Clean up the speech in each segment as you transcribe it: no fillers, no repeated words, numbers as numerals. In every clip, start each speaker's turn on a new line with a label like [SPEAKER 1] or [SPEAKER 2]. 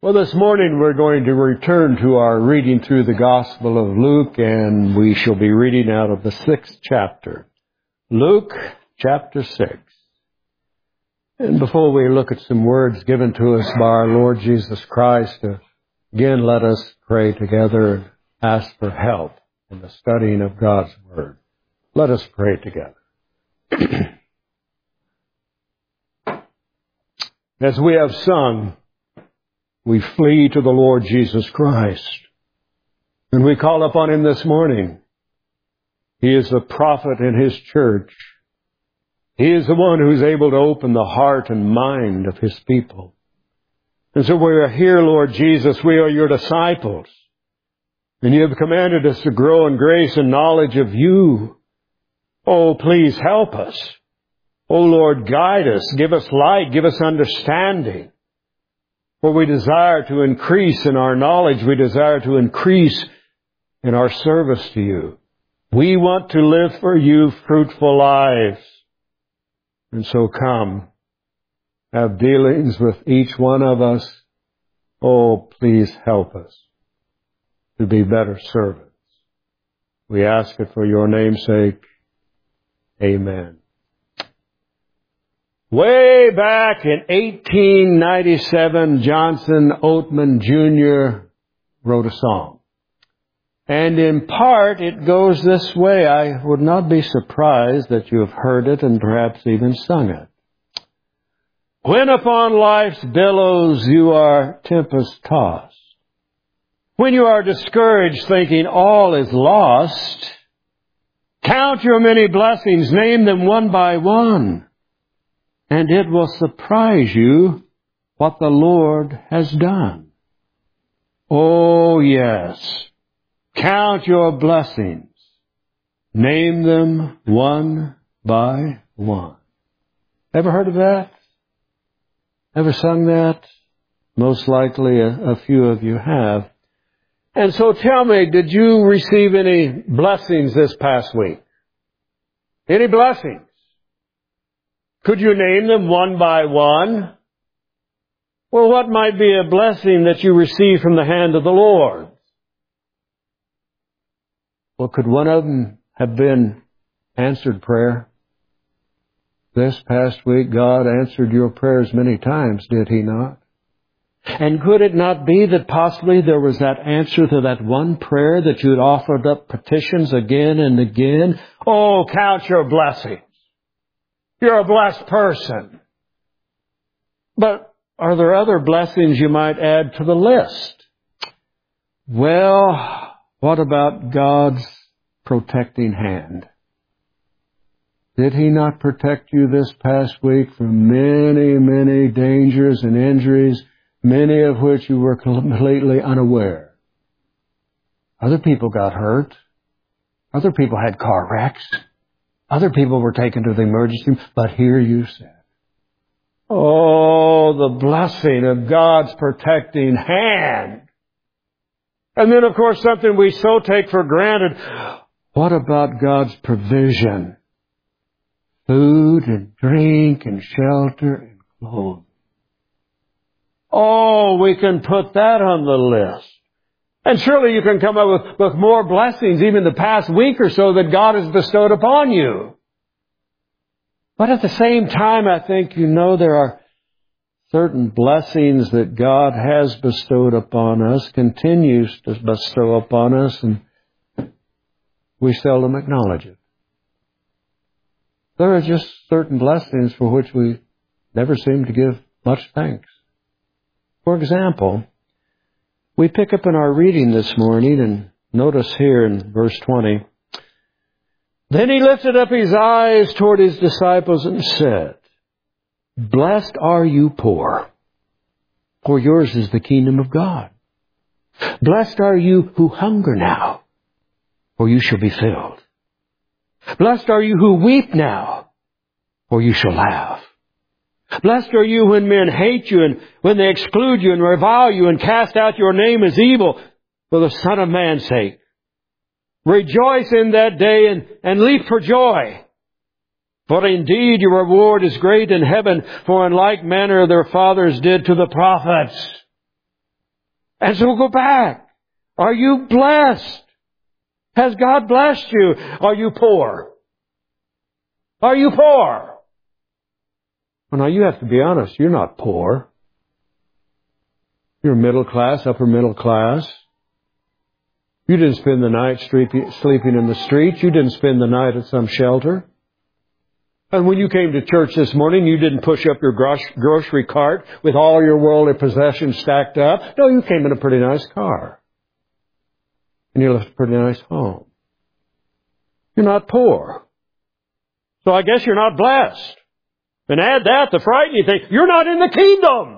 [SPEAKER 1] Well, this morning we're going to return to our reading through the Gospel of Luke, and we shall be reading out of the 6th chapter. Luke chapter 6. And before we look at some words given to us by our Lord Jesus Christ, again let us pray together and ask for help in the studying of God's Word. Let us pray together. As we have sung, we flee to the Lord Jesus Christ. And we call upon Him this morning. He is the prophet in His church. He is the one who's able to open the heart and mind of His people. And so we are here, Lord Jesus. We are your disciples. And you have commanded us to grow in grace and knowledge of you. Oh, please help us. Oh, Lord, guide us. Give us light. Give us understanding. For we desire to increase in our knowledge. We desire to increase in our service to you. We want to live for you fruitful lives. And so come, have dealings with each one of us. Oh, please help us to be better servants. We ask it for your name's sake. Amen. Way back in 1897, Johnson Oatman Jr. wrote a song. And in part, it goes this way. I would not be surprised that you have heard it and perhaps even sung it. When upon life's billows you are tempest-tossed, when you are discouraged thinking all is lost, count your many blessings, name them one by one, and it will surprise you what the Lord has done. Oh, yes. Count your blessings. Name them one by one. Ever heard of that? Ever sung that? Most likely a few of you have. And so tell me, did you receive any blessings this past week? Any blessings? Could you name them one by one? Well, what might be a blessing that you received from the hand of the Lord? Well, could one of them have been answered prayer? This past week, God answered your prayers many times, did He not? And could it not be that possibly there was that answer to that one prayer that you had offered up petitions again and again? Oh, count your blessings. You're a blessed person. But are there other blessings you might add to the list? Well, what about God's protecting hand? Did He not protect you this past week from many, many dangers and injuries, many of which you were completely unaware? Other people got hurt. Other people had car wrecks. Other people were taken to the emergency room, but here you sat. Oh, the blessing of God's protecting hand. And then, of course, something we so take for granted. What about God's provision? Food and drink and shelter and clothing. Oh, we can put that on the list. And surely you can come up with more blessings even the past week or so that God has bestowed upon you. But at the same time, I think you know there are certain blessings that God has bestowed upon us, continues to bestow upon us, and we seldom acknowledge it. There are just certain blessings for which we never seem to give much thanks. For example, we pick up in our reading this morning, and notice here in verse 20, Then He lifted up His eyes toward His disciples and said, Blessed are you poor, for yours is the kingdom of God. Blessed are you who hunger now, for you shall be filled. Blessed are you who weep now, for you shall laugh. Blessed are you when men hate you and when they exclude you and revile you and cast out your name as evil for the Son of Man's sake. Rejoice in that day and leap for joy. For indeed your reward is great in heaven, for in like manner their fathers did to the prophets. And so go back. Are you blessed? Has God blessed you? Are you poor? Are you poor? Well, now you have to be honest. You're not poor. You're middle class, upper middle class. You didn't spend the night sleeping in the streets. You didn't spend the night at some shelter. And when you came to church this morning, you didn't push up your grocery cart with all your worldly possessions stacked up. No, you came in a pretty nice car. And you left a pretty nice home. You're not poor. So I guess you're not blessed. And add that, the frightening thing, you're not in the kingdom.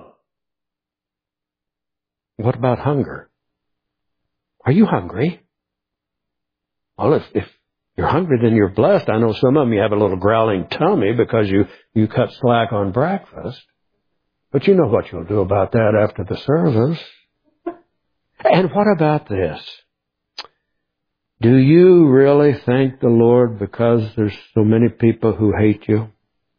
[SPEAKER 1] What about hunger? Are you hungry? Well, if you're hungry, then you're blessed. I know some of you have a little growling tummy because you cut slack on breakfast. But you know what you'll do about that after the service. And what about this? Do you really thank the Lord because there's so many people who hate you?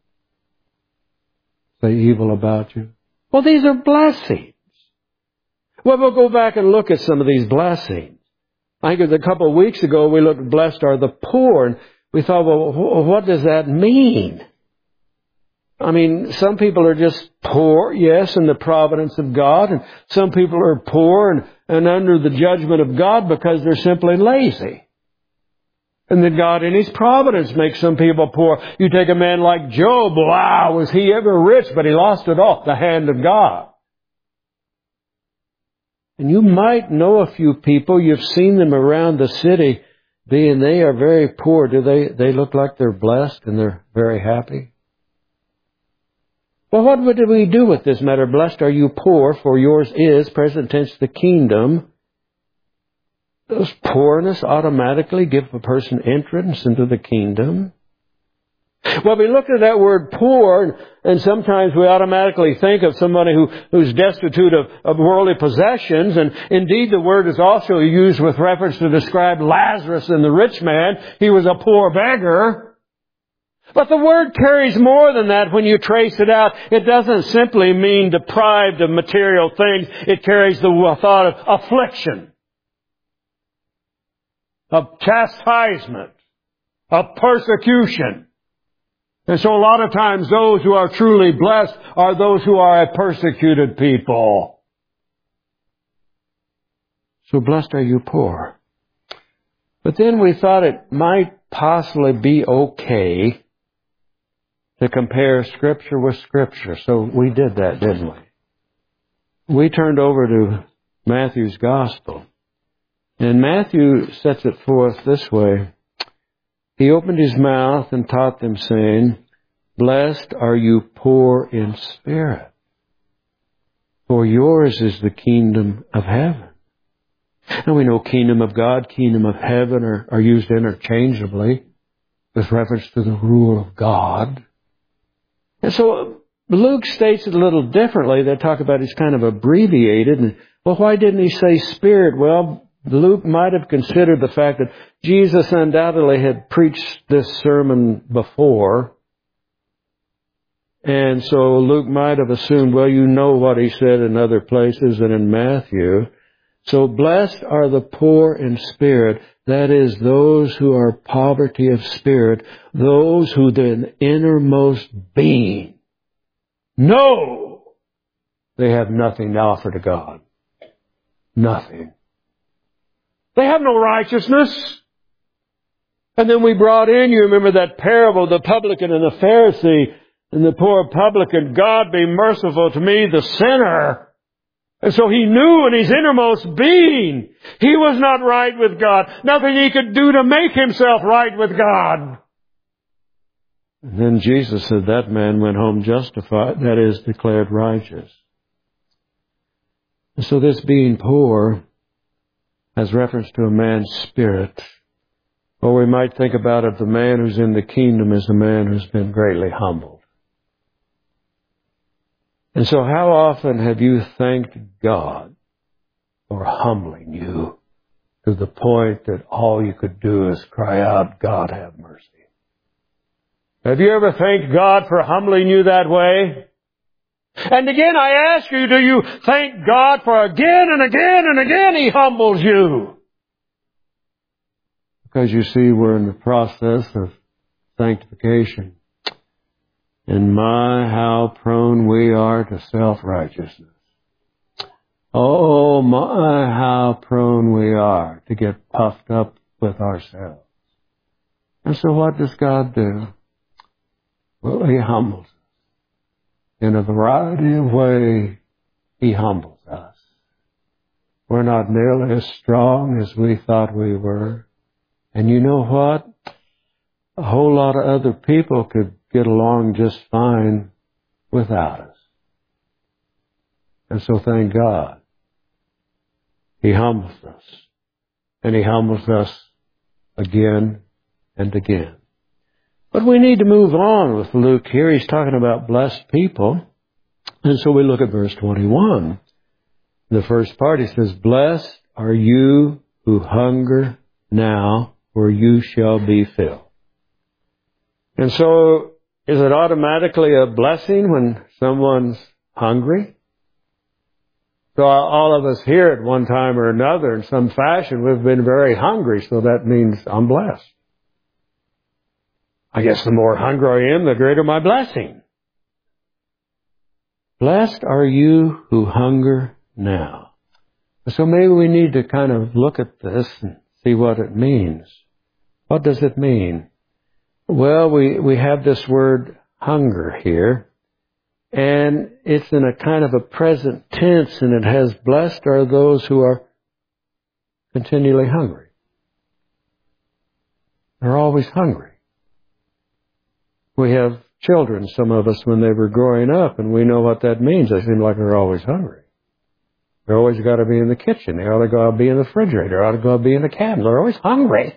[SPEAKER 1] Say evil about you? Well, these are blessings. Well, we'll go back and look at some of these blessings. I think it was a couple of weeks ago we looked at blessed are the poor, and we thought, well, what does that mean? I mean, some people are just poor, yes, in the providence of God, and some people are poor and under the judgment of God because they're simply lazy. And then God in His providence makes some people poor. You take a man like Job, wow, was he ever rich, but he lost it all, the hand of God. And you might know a few people, you've seen them around the city, being they are very poor. Do they look like they're blessed and they're very happy? Well, what would we do with this matter? Blessed are you poor, for yours is, present tense, the kingdom. Does poorness automatically give a person entrance into the kingdom? Well, we look at that word poor, and sometimes we automatically think of somebody who's destitute of worldly possessions, and indeed the word is also used with reference to describe Lazarus and the rich man. He was a poor beggar. But the word carries more than that when you trace it out. It doesn't simply mean deprived of material things. It carries the thought of affliction, of chastisement, of persecution. And so a lot of times those who are truly blessed are those who are a persecuted people. So blessed are you poor. But then we thought it might possibly be okay to compare Scripture with Scripture. So we did that, didn't we? We turned over to Matthew's Gospel. And Matthew sets it forth this way. He opened his mouth and taught them, saying, Blessed are you poor in spirit, for yours is the kingdom of heaven. Now we know kingdom of God, kingdom of heaven are used interchangeably with reference to the rule of God. And so Luke states it a little differently. They talk about it's kind of abbreviated. And, well, why didn't he say spirit? Well, Luke might have considered the fact that Jesus undoubtedly had preached this sermon before. And so Luke might have assumed, well, you know what he said in other places and in Matthew. So blessed are the poor in spirit, that is, those who are poverty of spirit, those who the innermost being know they have nothing to offer to God. Nothing. They have no righteousness. And then we brought in, you remember that parable, the publican and the Pharisee, and the poor publican, God be merciful to me, the sinner. And so he knew in his innermost being he was not right with God. Nothing he could do to make himself right with God. And then Jesus said that man went home justified, that is, declared righteous. And so this being poor has reference to a man's spirit. Or we might think about it, the man who's in the kingdom is the man who's been greatly humbled. And so how often have you thanked God for humbling you to the point that all you could do is cry out, God have mercy? Have you ever thanked God for humbling you that way? And again, I ask you, do you thank God for again and again and again He humbles you? Because you see, we're in the process of sanctification. And my, how prone we are to self-righteousness. Oh my, how prone we are to get puffed up with ourselves. And so what does God do? Well, He humbles us. In a variety of ways, He humbles us. We're not nearly as strong as we thought we were. And you know what? A whole lot of other people could get along just fine without us. And so thank God. He humbles us. And He humbles us again and again. But we need to move on with Luke here. He's talking about blessed people. And so we look at verse 21. The first part, he says, "Blessed are you who hunger now, for you shall be filled." And so, is it automatically a blessing when someone's hungry? So all of us here at one time or another, in some fashion, we've been very hungry, so that means I'm blessed. I guess the more hungry I am, the greater my blessing. Blessed are you who hunger now. So maybe we need to kind of look at this and see what it means. What does it mean? Well, we have this word hunger here, and it's in a kind of a present tense, and it has blessed are those who are continually hungry. They're always hungry. We have children, some of us, when they were growing up, and we know what that means. They seem like they're always hungry. They're always got to be in the kitchen. They ought to go be in the refrigerator. They ought to go be in the cabinet. They're always hungry.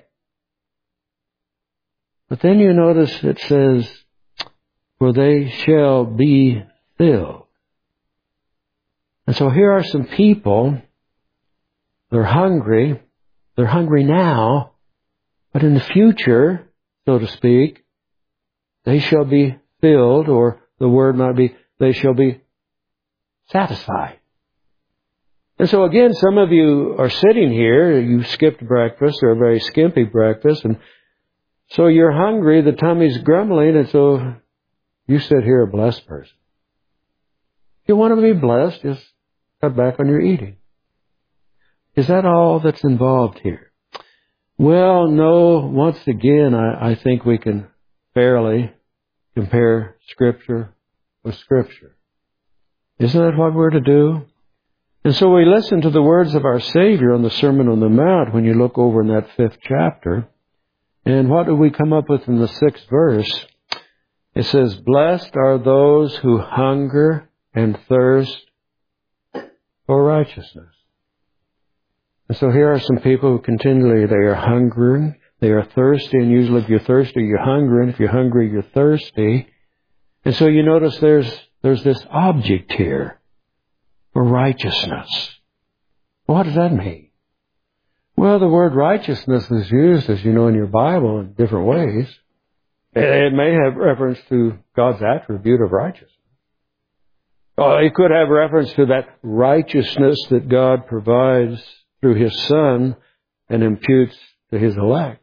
[SPEAKER 1] But then you notice it says, "For they shall be filled." And so here are some people. They're hungry. They're hungry now. But in the future, so to speak, they shall be filled, or the word might be, they shall be satisfied. And so again, some of you are sitting here, you skipped breakfast or a very skimpy breakfast, and so you're hungry, the tummy's grumbling, and so you sit here a blessed person. If you want to be blessed, just cut back on your eating. Is that all that's involved here? Well, no, once again, I think we can fairly compare Scripture with Scripture. Isn't that what we're to do? And so we listen to the words of our Savior on the Sermon on the Mount when you look over in that 5th chapter. And what do we come up with in the 6th verse? It says, "Blessed are those who hunger and thirst for righteousness." And so here are some people who continually, they are hungering. They are thirsty, and usually if you're thirsty, you're hungry, and if you're hungry, you're thirsty. And so you notice there's this object here for righteousness. What does that mean? Well, the word righteousness is used, as you know, in your Bible in different ways. It may have reference to God's attribute of righteousness. Or it could have reference to that righteousness that God provides through His Son and imputes to His elect.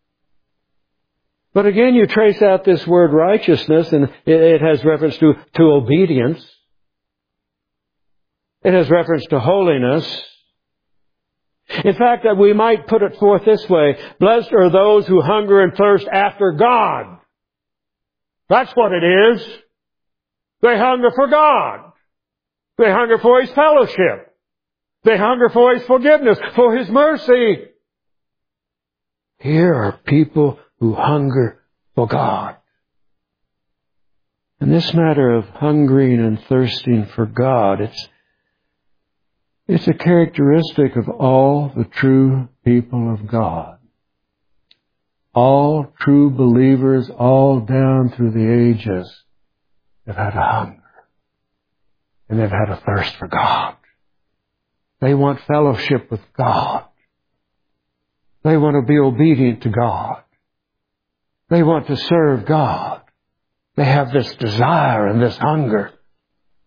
[SPEAKER 1] But again, you trace out this word righteousness, and it has reference to obedience. It has reference to holiness. In fact, we might put it forth this way: blessed are those who hunger and thirst after God. That's what it is. They hunger for God. They hunger for His fellowship. They hunger for His forgiveness, for His mercy. Here are people who hunger for God. And this matter of hungering and thirsting for God, it's a characteristic of all the true people of God. All true believers, all down through the ages, have had a hunger. And they've had a thirst for God. They want fellowship with God. They want to be obedient to God. They want to serve God. They have this desire and this hunger.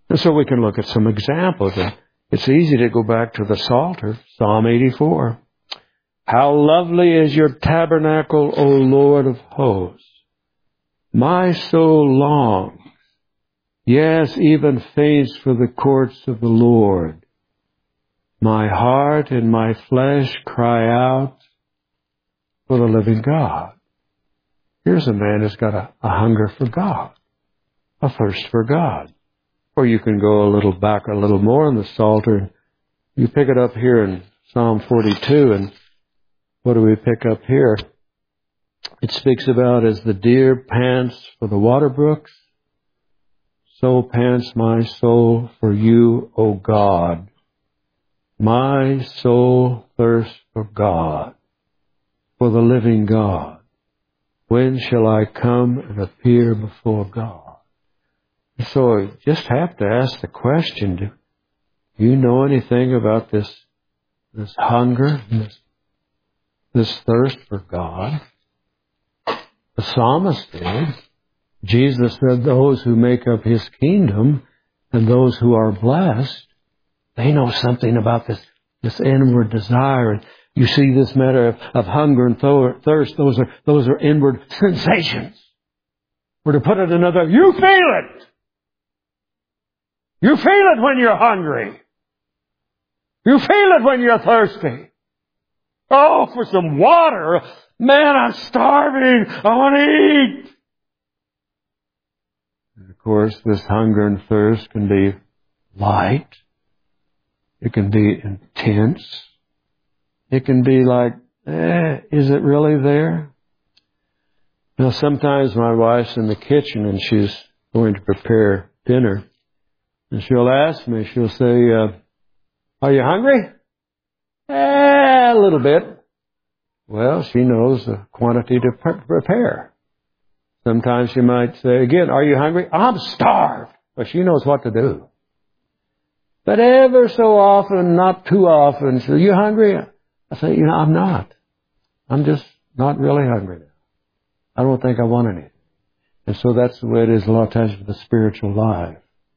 [SPEAKER 1] And so we can look at some examples. It's easy to go back to the Psalter, Psalm 84. How lovely is your tabernacle, O Lord of hosts. My soul longs, yes, even faints for the courts of the Lord. My heart and my flesh cry out for the living God. Here's a man who's got a hunger for God, a thirst for God. Or you can go a little back a little more in the Psalter. You pick it up here in Psalm 42, and what do we pick up here? It speaks about as the deer pants for the water brooks, so pants my soul for you, O God. My soul thirsts for God, for the living God. When shall I come and appear before God? So you just have to ask the question, do you know anything about this hunger, this thirst for God? The psalmist did. Jesus said those who make up His kingdom and those who are blessed, they know something about this inward desire. And you see this matter of hunger and thirst, those are inward sensations. Or to put it another, you feel it. You feel it when you're hungry. You feel it when you're thirsty. Oh, for some water. Man, I'm starving. I want to eat. And of course, this hunger and thirst can be light. It can be intense. It can be like, is it really there? Now, sometimes my wife's in the kitchen and she's going to prepare dinner. And she'll ask me, she'll say, are you hungry? A little bit. Well, she knows the quantity to prepare. Sometimes she might say, again, are you hungry? I'm starved. But she knows what to do. But ever so often, not too often, she says, are you hungry? I say, I'm not. I'm just not really hungry now. I don't think I want anything. And so that's the way it is a lot of times with the spiritual life.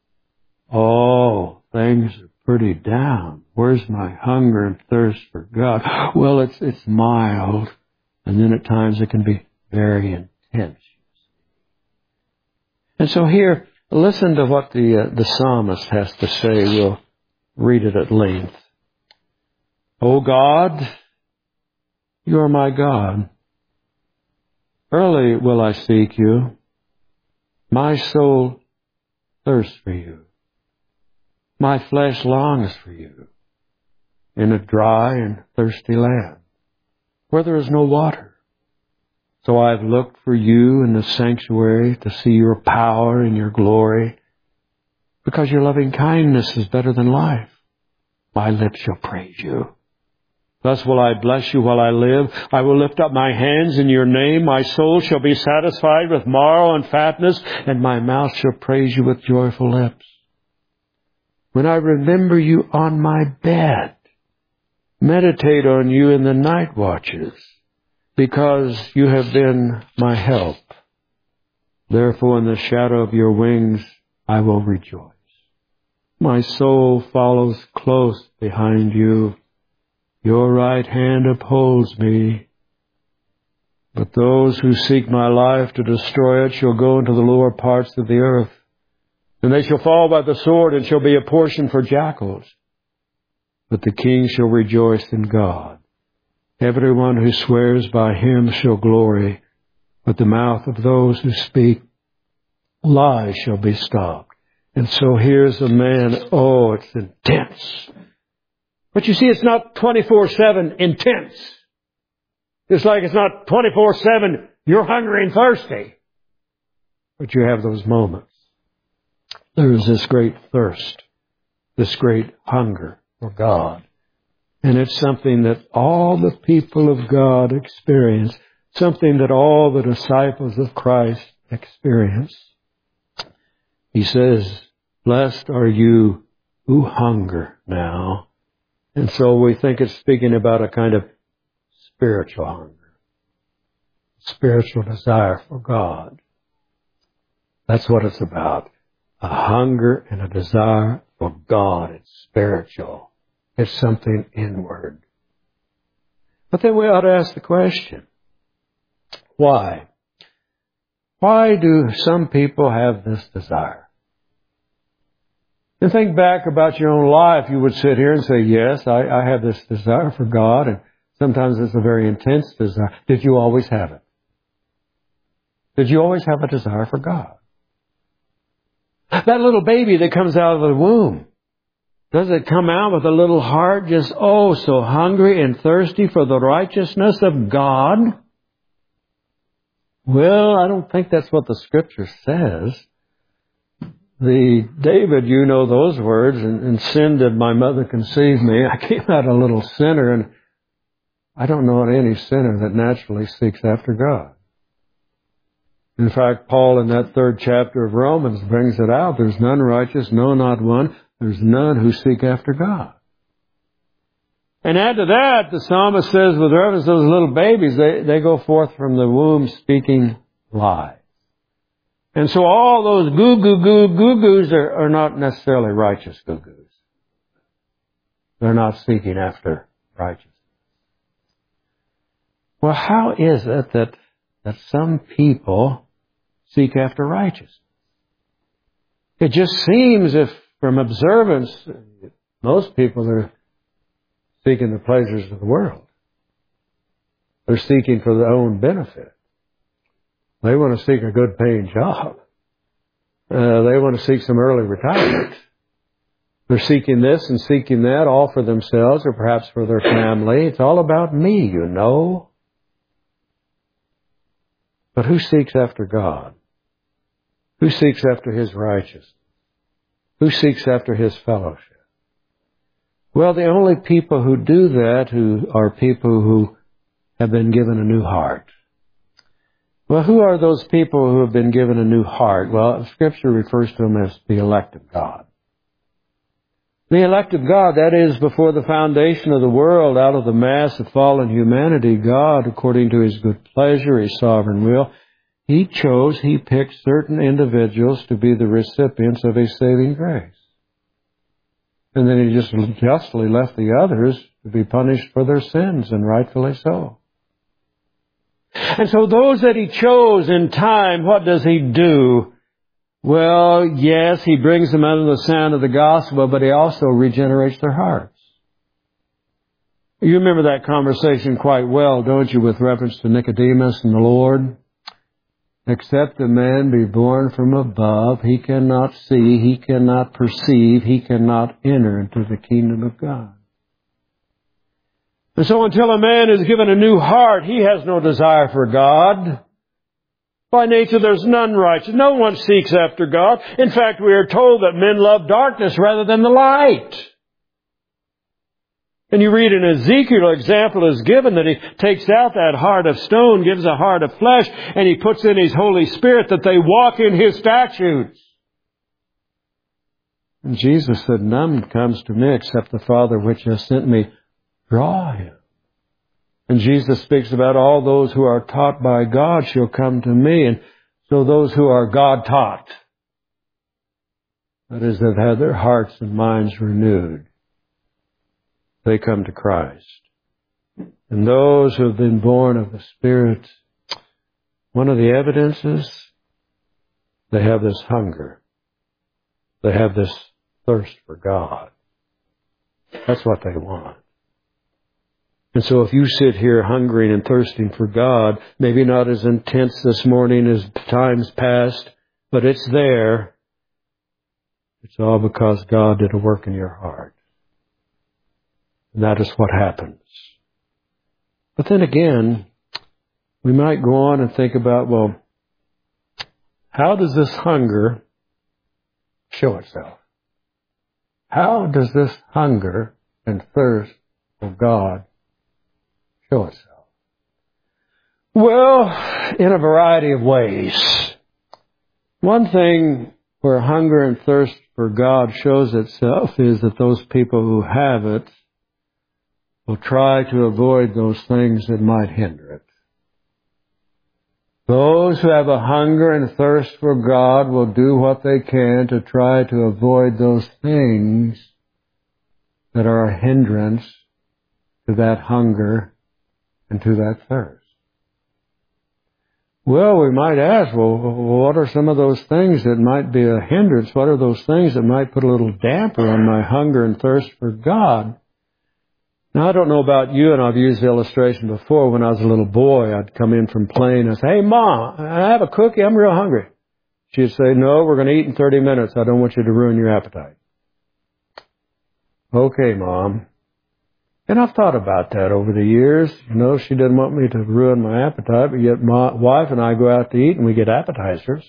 [SPEAKER 1] Oh, things are pretty down. Where's my hunger and thirst for God? Well, it's mild. And then at times it can be very intense. And so here, listen to what the psalmist has to say. We'll read it at length. O God, you are my God. Early will I seek you. My soul thirsts for you. My flesh longs for you in a dry and thirsty land where there is no water. So I've looked for you in the sanctuary to see your power and your glory, because your loving kindness is better than life. My lips shall praise you. Thus will I bless you while I live. I will lift up my hands in your name. My soul shall be satisfied with marrow and fatness, and my mouth shall praise you with joyful lips. When I remember you on my bed, meditate on you in the night watches, because you have been my help. Therefore in the shadow of your wings I will rejoice. My soul follows close behind you. Your right hand upholds me. But those who seek my life to destroy it shall go into the lower parts of the earth. And they shall fall by the sword and shall be a portion for jackals. But the king shall rejoice in God. Everyone who swears by him shall glory. But the mouth of those who speak lies shall be stopped. And so here's a man, it's intense. But you see, it's not 24/7 intense. It's like it's not 24/7 you're hungry and thirsty. But you have those moments. There is this great thirst, this great hunger for God. And it's something that all the people of God experience, something that all the disciples of Christ experience. He says, blessed are you who hunger now. And so we think it's speaking about a kind of spiritual hunger, spiritual desire for God. That's what it's about. a hunger and a desire for God. It's spiritual. It's something inward. But then we ought to ask the question, why? Why do some people have this desire? And think back about your own life. You would sit here and say, yes, I have this desire for God, and sometimes it's a very intense desire. Did you always have it? Did you always have a desire for God? That little baby that comes out of the womb, does it come out with a little heart just, so hungry and thirsty for the righteousness of God? Well, I don't think that's what the Scripture says. David, you know those words, and sin did my mother conceive me. I came out a little sinner, and I don't know any sinner that naturally seeks after God. In fact, Paul in that 3rd chapter of Romans brings it out. There's none righteous, no, not one. There's none who seek after God. And add to that, the psalmist says with reference to those little babies, they go forth from the womb speaking lies. And so all those goo-goos are not necessarily righteous goo-goos. They're not seeking after righteousness. Well, how is it that some people seek after righteousness? It just seems if from observance, most people are seeking the pleasures of the world. They're seeking for their own benefit. They want to seek a good paying job. They want to seek some early retirement. They're seeking this and seeking that, all for themselves or perhaps for their family. It's all about me, you know. But who seeks after God? Who seeks after His righteousness? Who seeks after His fellowship? Well, the only people who do that who are people who have been given a new heart. Well, who are those people who have been given a new heart? Well, Scripture refers to them as the elect of God. The elect of God, that is, before the foundation of the world, out of the mass of fallen humanity, God, according to His good pleasure, His sovereign will, He picked certain individuals to be the recipients of His saving grace. And then He just justly left the others to be punished for their sins, and rightfully so. And so those that He chose in time, what does He do? Well, yes, He brings them under the sound of the gospel, but He also regenerates their hearts. You remember that conversation quite well, don't you, with reference to Nicodemus and the Lord? Except a man be born from above, he cannot see, he cannot perceive, he cannot enter into the kingdom of God. And so until a man is given a new heart, he has no desire for God. By nature, there's none righteous. No one seeks after God. In fact, we are told that men love darkness rather than the light. And you read in Ezekiel, an example is given that He takes out that heart of stone, gives a heart of flesh, and He puts in His Holy Spirit that they walk in His statutes. And Jesus said, none comes to me except the Father which has sent me. Draw him. And Jesus speaks about all those who are taught by God shall come to me. And so those who are God taught, that is, that have their hearts and minds renewed, they come to Christ. And those who have been born of the Spirit, one of the evidences, they have this hunger. They have this thirst for God. That's what they want. And so if you sit here hungering and thirsting for God, maybe not as intense this morning as times past, but it's there. It's all because God did a work in your heart. And that is what happens. But then again, we might go on and think about, well, how does this hunger show itself? How does this hunger and thirst for God show itself? Well, in a variety of ways. One thing where hunger and thirst for God shows itself is that those people who have it will try to avoid those things that might hinder it. Those who have a hunger and thirst for God will do what they can to try to avoid those things that are a hindrance to that hunger and to that thirst. Well, we might ask, well, what are some of those things that might be a hindrance? What are those things that might put a little damper on my hunger and thirst for God? Now, I don't know about you, and I've used the illustration before. When I was a little boy, I'd come in from playing and say, "Hey, Mom, I have a cookie. I'm real hungry." She'd say, "No, we're going to eat in 30 minutes. I don't want you to ruin your appetite." "Okay, Mom." And I've thought about that over the years. You know, she didn't want me to ruin my appetite, but yet my wife and I go out to eat and we get appetizers.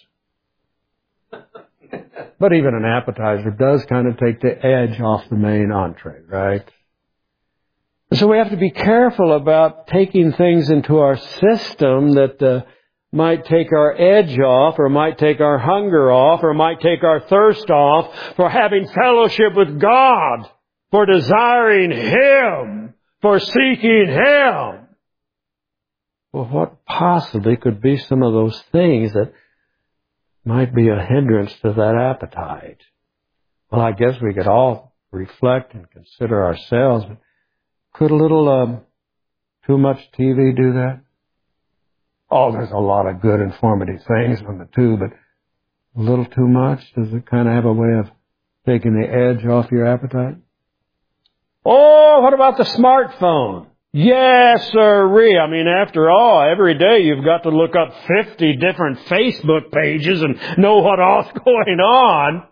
[SPEAKER 1] But even an appetizer does kind of take the edge off the main entree, right? So we have to be careful about taking things into our system that might take our edge off, or might take our hunger off, or might take our thirst off for having fellowship with God, for desiring Him, for seeking Him. Well, what possibly could be some of those things that might be a hindrance to that appetite? Well, I guess we could all reflect and consider ourselves. Could a little too much TV do that? Oh, there's a lot of good informative things on the tube, but a little too much? Does it kind of have a way of taking the edge off your appetite? Oh, what about the smartphone? Yes, sirree. I mean, after all, every day you've got to look up 50 different Facebook pages and know what all's going on.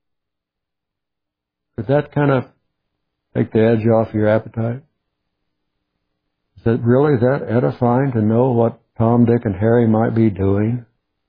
[SPEAKER 1] Could that kind of take the edge off your appetite? Is it really that edifying to know what Tom, Dick, and Harry might be doing?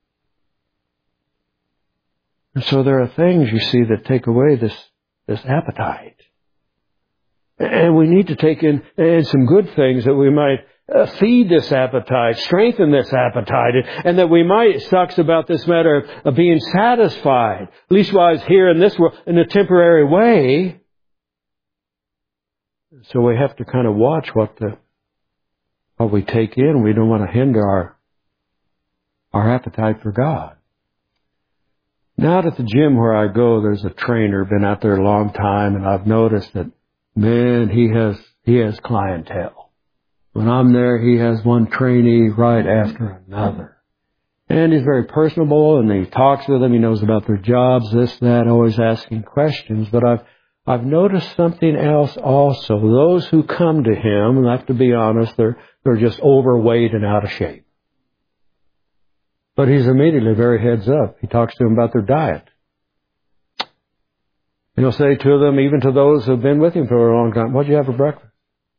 [SPEAKER 1] And so there are things, you see, that take away this appetite. And we need to take in some good things that we might feed this appetite, strengthen this appetite, and that we might, it talks about this matter of being satisfied, leastwise here in this world, in a temporary way. So we have to kind of watch what we take in. We don't want to hinder our appetite for God. Now at the gym where I go, there's a trainer, been out there a long time, and I've noticed that, man, he has clientele. When I'm there, he has one trainee right after another. And he's very personable, and he talks with them. He knows about their jobs, this, that, always asking questions. But I've noticed something else also. Those who come to him, and I have to be honest, they're just overweight and out of shape. But he's immediately very heads up. He talks to them about their diet. And he'll say to them, even to those who have been with him for a long time, "What'd you have for breakfast?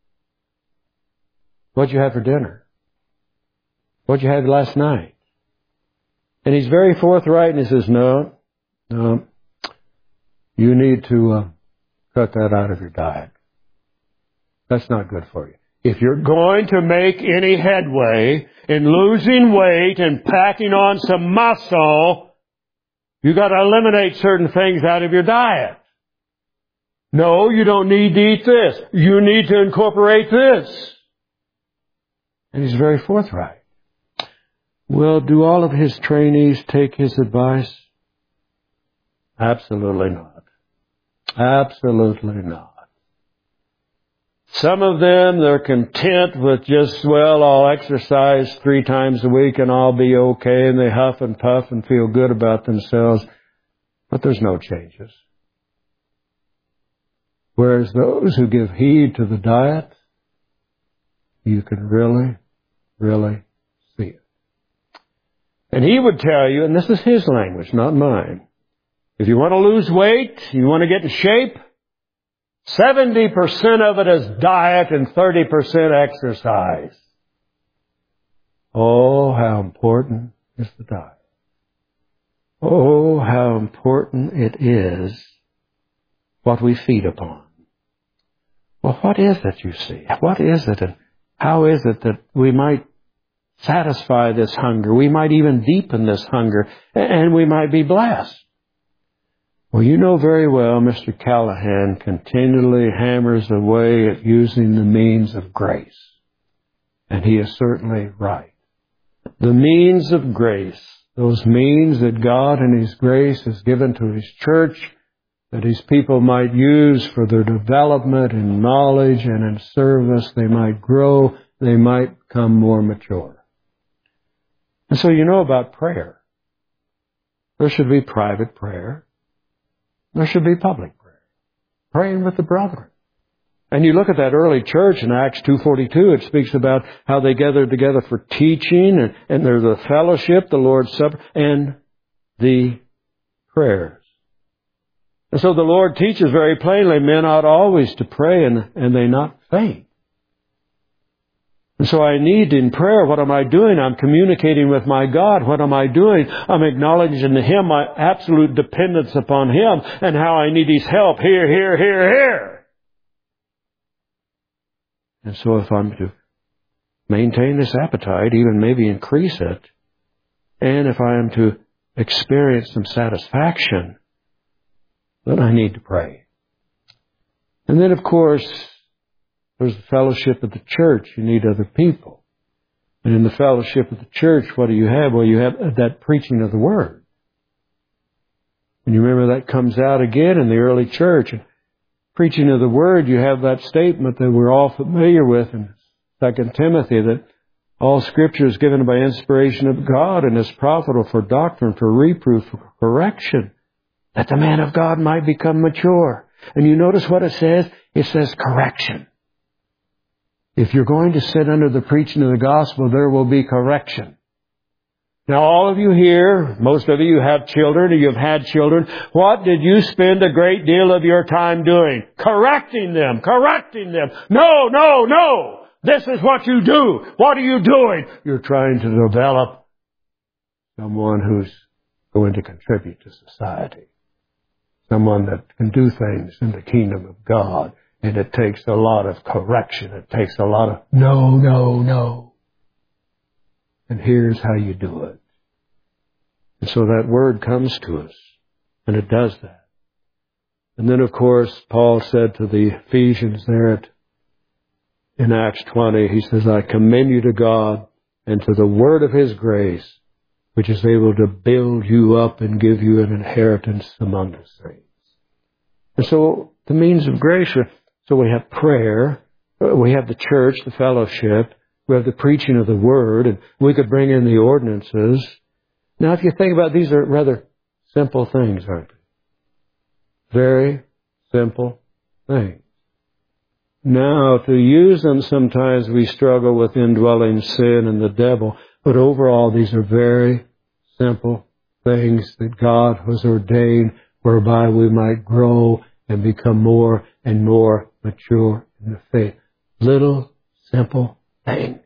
[SPEAKER 1] What'd you have for dinner? What'd you have last night?" And he's very forthright, and he says, no, you need to cut that out of your diet. That's not good for you. If you're going to make any headway in losing weight and packing on some muscle, you got to eliminate certain things out of your diet. No, you don't need to eat this. You need to incorporate this. And he's very forthright. Well, do all of his trainees take his advice? Absolutely not. Absolutely not. Some of them, they're content with just, well, I'll exercise 3 times a week and I'll be okay, and they huff and puff and feel good about themselves. But there's no changes. Whereas those who give heed to the diet, you can really, really see it. And he would tell you, and this is his language, not mine, if you want to lose weight, you want to get in shape, 70% of it is diet and 30% exercise. Oh, how important is the diet. Oh, how important it is what we feed upon. Well, what is it, you see? What is it, and how is it that we might satisfy this hunger? We might even deepen this hunger, and we might be blessed. Well, you know very well Mr. Callahan continually hammers away at using the means of grace. And he is certainly right. The means of grace, those means that God in His grace has given to His church, that His people might use for their development in knowledge and in service. They might grow, they might become more mature. And so you know about prayer. There should be private prayer. There should be public prayer. Praying with the brethren. And you look at that early church in Acts 2:42, it speaks about how they gathered together for teaching, and there's the fellowship, the Lord's Supper, and the prayers. And so the Lord teaches very plainly, men ought always to pray and they not faint. And so I need in prayer, what am I doing? I'm communicating with my God. What am I doing? I'm acknowledging to Him my absolute dependence upon Him and how I need His help here, here, here, here. And so if I'm to maintain this appetite, even maybe increase it, and if I am to experience some satisfaction, then I need to pray. And then, of course, there's the fellowship of the church. You need other people. And in the fellowship of the church, what do you have? Well, you have that preaching of the Word. And you remember that comes out again in the early church. And preaching of the Word, you have that statement that we're all familiar with in 2 Timothy, that all Scripture is given by inspiration of God and is profitable for doctrine, for reproof, for correction, that the man of God might become mature. And you notice what it says? It says correction. If you're going to sit under the preaching of the gospel, there will be correction. Now, all of you here, most of you have children or you've had children. What did you spend a great deal of your time doing? Correcting them, correcting them. No, no, no. This is what you do. What are you doing? You're trying to develop someone who's going to contribute to society. Someone that can do things in the kingdom of God. And it takes a lot of correction. It takes a lot of no, no, no. And here's how you do it. And so that word comes to us. And it does that. And then, of course, Paul said to the Ephesians there in Acts 20, he says, I commend you to God and to the word of His grace, which is able to build you up and give you an inheritance among the saints. And so the means of grace are, so we have prayer, we have the church, the fellowship, we have the preaching of the Word, and we could bring in the ordinances. Now, if you think about it, these are rather simple things, aren't they? Very simple things. Now, to use them, sometimes we struggle with indwelling sin and the devil, but overall, these are very simple things that God has ordained whereby we might grow and become more and more mature in the faith. Little, simple things.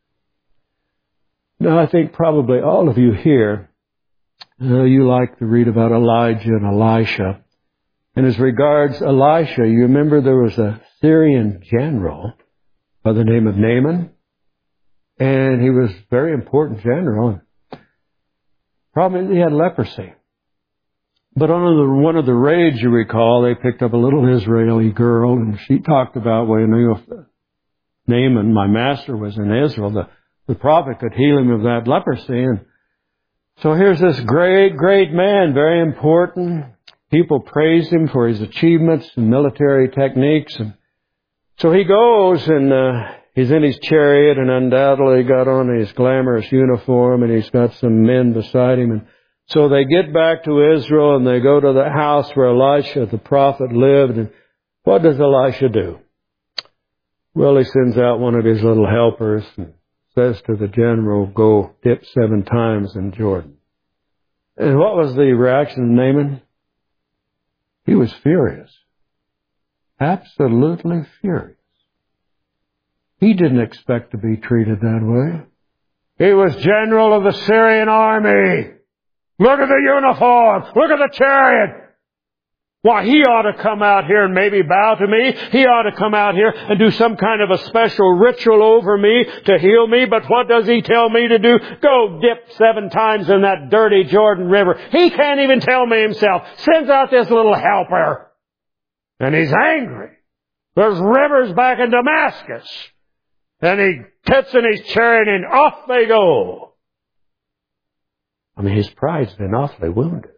[SPEAKER 1] Now, I think probably all of you here, you like to read about Elijah and Elisha. And as regards Elisha, you remember there was a Syrian general by the name of Naaman. And he was a very important general. Probably he had leprosy. But on one of the raids, you recall, they picked up a little Israeli girl, and she talked about, well, you know, if Naaman, my master, was in Israel, the prophet could heal him of that leprosy. And so here's this great, great man, very important. People praised him for his achievements and military techniques. And so he goes, and he's in his chariot, and undoubtedly got on his glamorous uniform, and he's got some men beside him. And so they get back to Israel, and they go to the house where Elisha, the prophet, lived. And what does Elisha do? Well, he sends out one of his little helpers and says to the general, go dip 7 times in Jordan. And what was the reaction of Naaman? He was furious. Absolutely furious. He didn't expect to be treated that way. He was general of the Syrian army. Look at the uniform. Look at the chariot. Why, he ought to come out here and maybe bow to me. He ought to come out here and do some kind of a special ritual over me to heal me. But what does he tell me to do? Go dip 7 times in that dirty Jordan River. He can't even tell me himself. Sends out this little helper. And he's angry. There's rivers back in Damascus. And he gets in his chariot and off they go. I mean, his pride's been awfully wounded.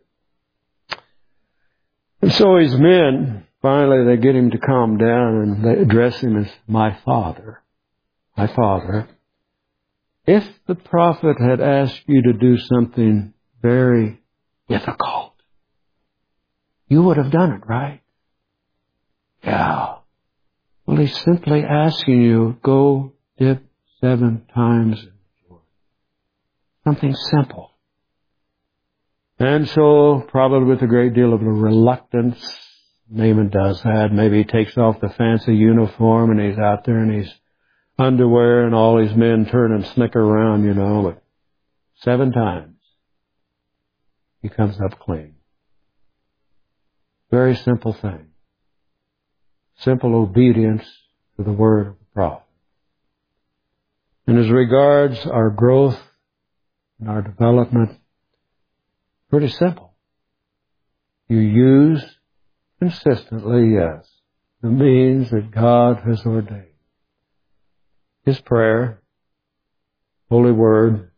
[SPEAKER 1] And so his men, finally they get him to calm down and they address him as my father. My father. If the prophet had asked you to do something very difficult, you would have done it, right? Yeah. Well, he's simply asking you, go dip 7 times in Jordan. Something simple. And so, probably with a great deal of reluctance, Naaman does that. Maybe he takes off the fancy uniform and he's out there in his underwear and all his men turn and snicker around, but 7 times he comes up clean. Very simple thing. Simple obedience to the word of the prophet. And as regards our growth and our development, pretty simple. You use consistently, yes, the means that God has ordained. His prayer, Holy Word,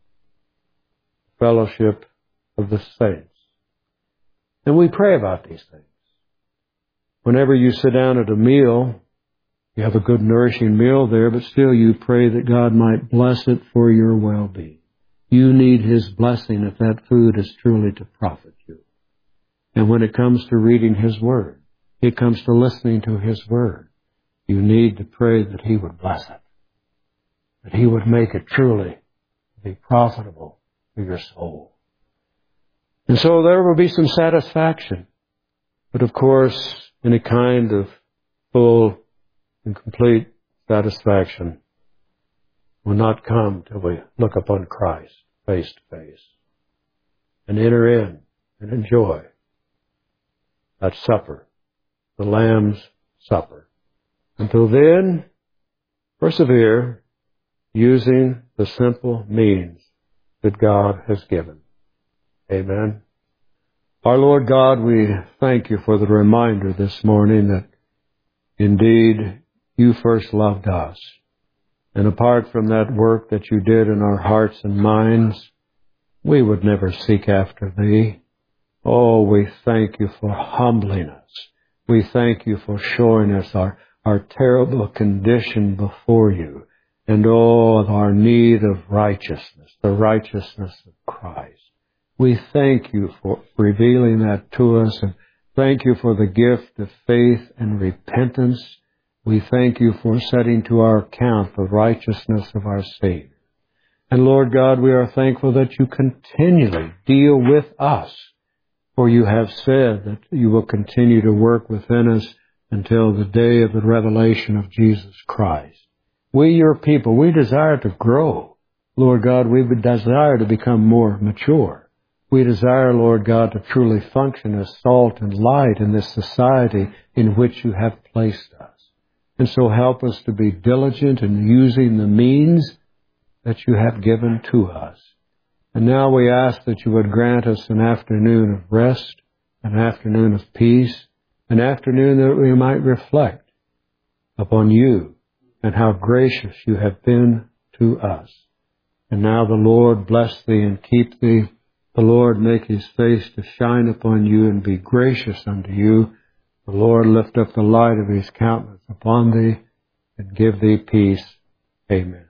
[SPEAKER 1] fellowship of the saints. And we pray about these things. Whenever you sit down at a meal, you have a good nourishing meal there, but still you pray that God might bless it for your well-being. You need His blessing if that food is truly to profit you. And when it comes to reading His Word, it comes to listening to His Word, you need to pray that He would bless it, that He would make it truly be profitable for your soul. And so there will be some satisfaction, but of course, any kind of full and complete satisfaction will not come till we look upon Christ face to face and enter in and enjoy that supper, the Lamb's Supper. Until then, persevere using the simple means that God has given. Amen. Our Lord God, we thank you for the reminder this morning that indeed you first loved us. And apart from that work that you did in our hearts and minds, we would never seek after thee. Oh, we thank you for humbling us. We thank you for showing us our terrible condition before you and our need of righteousness, the righteousness of Christ. We thank you for revealing that to us and thank you for the gift of faith and repentance. We thank you for setting to our account the righteousness of our Savior. And Lord God, we are thankful that you continually deal with us, for you have said that you will continue to work within us until the day of the revelation of Jesus Christ. We, your people, we desire to grow. Lord God, we desire to become more mature. We desire, Lord God, to truly function as salt and light in this society in which you have placed us. And so help us to be diligent in using the means that you have given to us. And now we ask that you would grant us an afternoon of rest, an afternoon of peace, an afternoon that we might reflect upon you and how gracious you have been to us. And now the Lord bless thee and keep thee. The Lord make his face to shine upon you and be gracious unto you. The Lord lift up the light of his countenance upon thee and give thee peace. Amen.